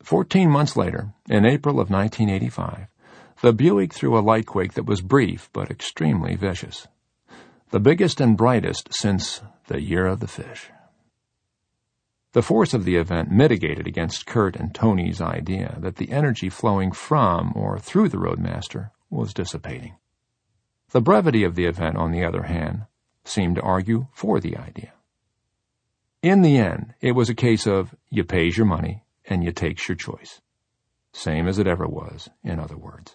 14 months later, in April of 1985, the Buick threw a light quake that was brief but extremely vicious. The biggest and brightest since the Year of the Fish. The force of the event mitigated against Kurt and Tony's idea that the energy flowing from or through the Roadmaster was dissipating. The brevity of the event, on the other hand, seemed to argue for the idea. In the end, it was a case of you pays your money and you takes your choice. Same as it ever was, in other words.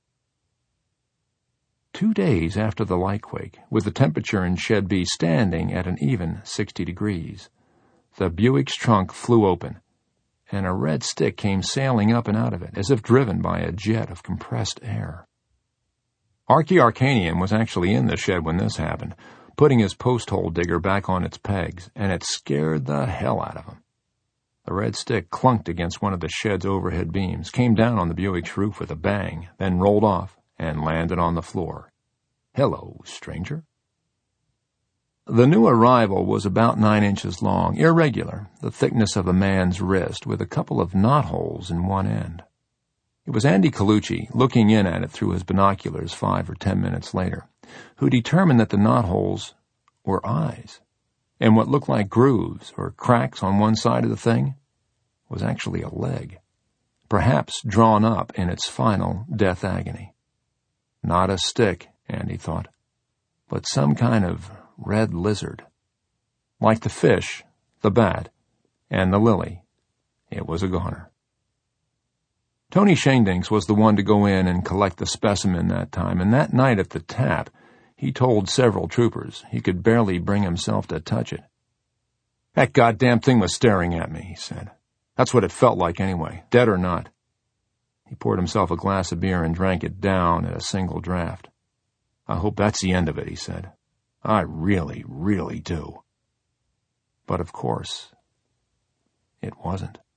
2 days after the light quake, with the temperature in Shed B standing at an even 60 degrees, the Buick's trunk flew open, and a red stick came sailing up and out of it, as if driven by a jet of compressed air. Archie Arcanium was actually in the shed when this happened, putting his post-hole digger back on its pegs, and it scared the hell out of him. The red stick clunked against one of the shed's overhead beams, came down on the Buick's roof with a bang, then rolled off and landed on the floor. Hello, stranger. The new arrival was about 9 inches long, irregular, the thickness of a man's wrist, with a couple of knotholes in one end. It was Andy Colucci, looking in at it through his binoculars 5 or 10 minutes later, who determined that the knotholes were eyes, and what looked like grooves or cracks on one side of the thing was actually a leg, perhaps drawn up in its final death agony. Not a stick, Andy thought, but some kind of red lizard. Like the fish, the bat, and the lily, it was a goner. Tony Shengdinks was the one to go in and collect the specimen that time, and that night at the tap, he told several troopers he could barely bring himself to touch it. "That goddamn thing was staring at me," he said. "That's what it felt like anyway, dead or not." He poured himself a glass of beer and drank it down at a single draft. "I hope that's the end of it," he said. "I really, really do." But of course, it wasn't.